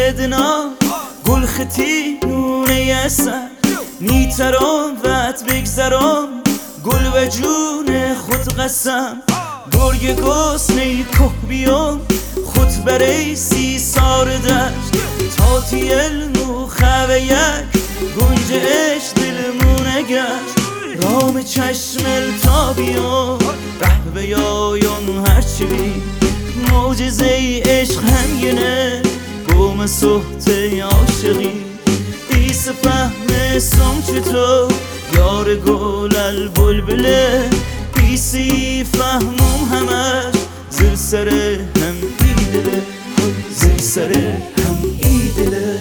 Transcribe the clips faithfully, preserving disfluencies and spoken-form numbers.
سدنا گل خطی نونه اثر میترام وقت بگذرام گل و جون خود قسم گرگ گسنه که بیام خود برای سی سار دشت تا تیل نو خوه یک گنجش دلمونه گشت رام چشمل تا بیام ره به یایان هرچی بی معجزه عشق همینه گم صحت عاشقی ایس فهم سم چطور یار گل البلبله ایسی فهمم همش زل سر هم ایدله زل سر هم ایدله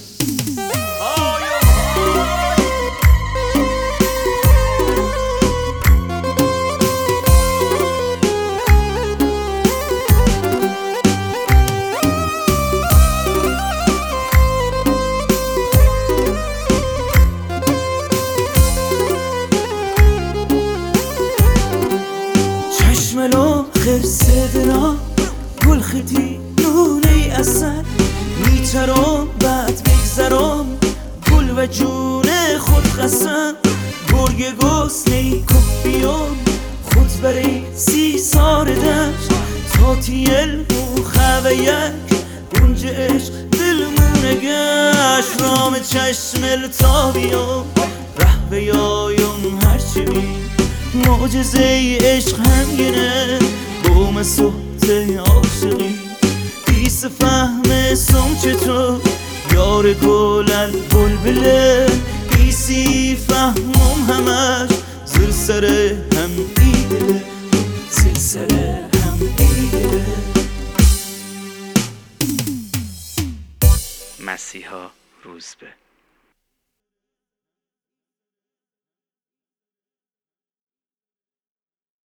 چشملو خرسدنا گل خطی نونه اثر میترام بعد بگذرام گل و جون خود قسم گرگ گسنه که بیام خود برای سی سار دشت تا تیل و خوه یک گنج عشق دلمونه گشت رام چشمل تا بیام ره به یایان هرچی بی معجزه عشق همینه گم صحت عاشقی ایس فهم سم چطور یار گل البلبله ایسی فهمم همش زل سر هم ایدله زل سر هم ایدله. مسیحا روزبه.